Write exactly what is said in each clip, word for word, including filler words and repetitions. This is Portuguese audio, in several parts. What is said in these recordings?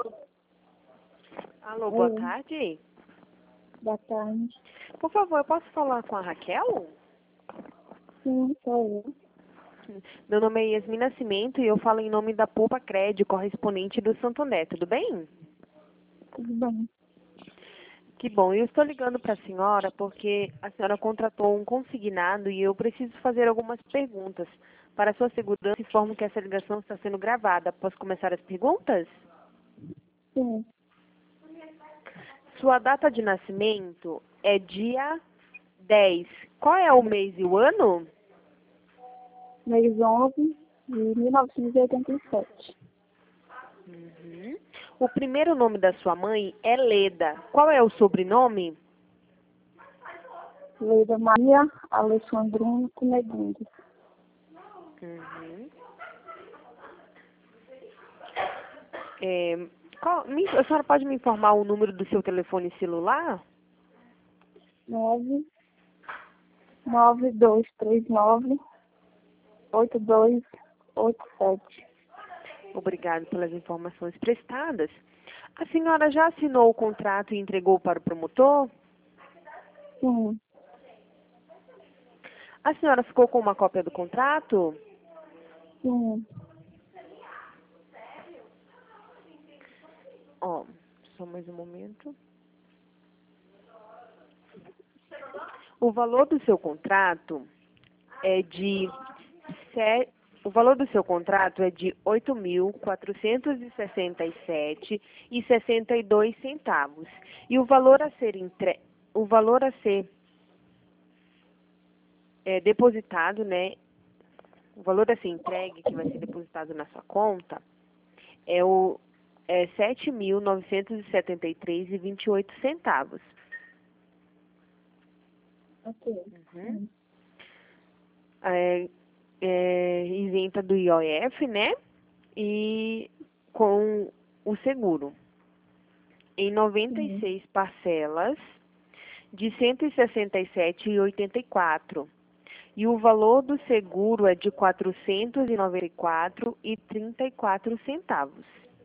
Alô, boa Oi, tarde. boa tarde. Por favor, eu posso falar com a Raquel? Sim, sou eu. Meu nome é Yasmin Nascimento e eu falo em nome da Poupa Cred, correspondente do Santander, tudo bem? Tudo bem? Que bom, eu estou ligando para a senhora porque a senhora contratou um consignado e eu preciso fazer algumas perguntas. Para sua segurança, informo que essa ligação está sendo gravada. Posso começar as perguntas? Sim, Sua data de nascimento é dia dez. Qual é o mês e o ano? mês onze de mil novecentos e oitenta e sete. Uhum. O primeiro nome da sua mãe é Leda. Qual é o sobrenome? Leida Maria Alexandrino Cunegundes. Uhum. É, qual- me- a senhora pode me informar o número do seu telefone celular? nove nove dois três nove oito dois oito sete. Obrigado pelas informações prestadas. A senhora já assinou o contrato e entregou para o promotor? Sim, A senhora ficou com uma cópia do contrato? sim, Ó, só mais um momento. O valor do seu contrato é de se- o valor do seu contrato é de oito mil quatrocentos e sessenta e sete e sessenta e dois centavos. E o valor a ser entre, o valor a ser é, depositado, né? O valor a ser entregue que vai ser depositado na sua conta é o é sete mil novecentos e setenta e três e vinte e oito centavos. ok. Uhum. Sim, É, é, isenta do I O F, né? E com o seguro. Em noventa e sim, seis parcelas de cento e sessenta e sete reais e oitenta e quatro. E o valor do seguro é de quatrocentos e noventa e quatro reais e trinta e quatro centavos.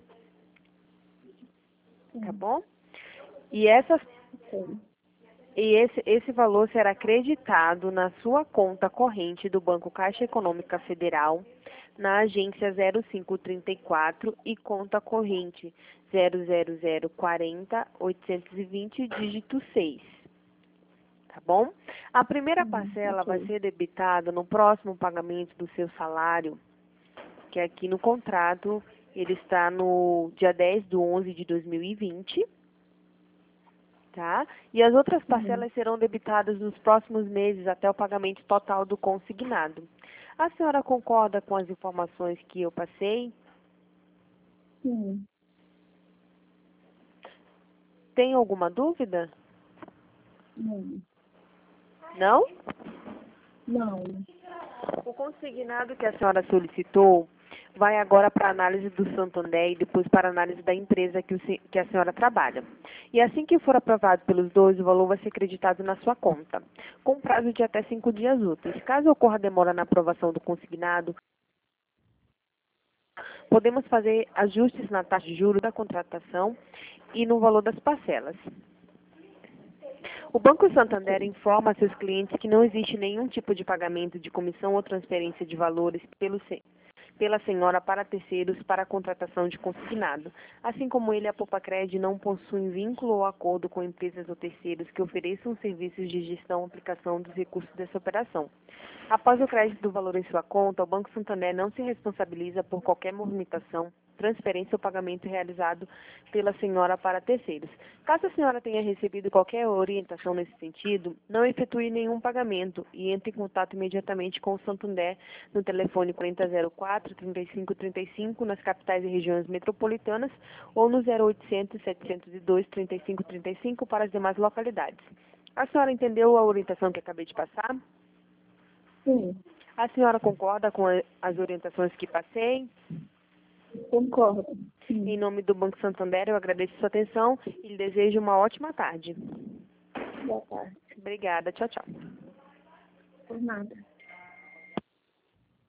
Tá sim, bom? E essas ok. E esse, esse valor será creditado na sua conta corrente do Banco Caixa Econômica Federal, na agência zero cinco trinta e quatro e conta corrente zero zero zero quarenta oitocentos e vinte, dígito seis. Tá bom? A primeira Sim, parcela vai ok. ser debitada no próximo pagamento do seu salário, que aqui no contrato ele está no dia dez de onze de dois mil e vinte. Tá? E as outras Sim, parcelas serão debitadas nos próximos meses até o pagamento total do consignado. A senhora concorda com as informações que eu passei? sim. Tem alguma dúvida? Não. Não? Não. O consignado que a senhora solicitou vai agora para a análise do Santander e depois para a análise da empresa que, o se- que a senhora trabalha. E assim que for aprovado pelos dois, o valor vai ser creditado na sua conta, com prazo de até cinco dias úteis. Caso ocorra demora na aprovação do consignado, podemos fazer ajustes na taxa de juros da contratação e no valor das parcelas. O Banco Santander Ok. informa a seus clientes que não existe nenhum tipo de pagamento de comissão ou transferência de valores pelo, se- pela senhora para terceiros para a contratação de consignado. Assim como ele, a Popacred não possui vínculo ou acordo com empresas ou terceiros que ofereçam serviços de gestão e aplicação dos recursos dessa operação. Após o crédito do valor em sua conta, o Banco Santander não se responsabiliza por qualquer movimentação, transferência ou pagamento realizado pela senhora para terceiros. Caso a senhora tenha recebido qualquer orientação nesse sentido, não efetue nenhum pagamento e entre em contato imediatamente com o Santander no telefone quarenta zero quatro, trinta e cinco trinta e cinco nas capitais e regiões metropolitanas ou no zero oitocentos, setecentos e dois, trinta e cinco trinta e cinco para as demais localidades. A senhora entendeu a orientação que acabei de passar? Sim, A senhora concorda com a- as orientações que passei? concordo. Em Sim. nome do Banco Santander, eu agradeço sua atenção e lhe desejo uma ótima tarde. Boa tarde. Obrigada. Tchau, tchau. Por nada.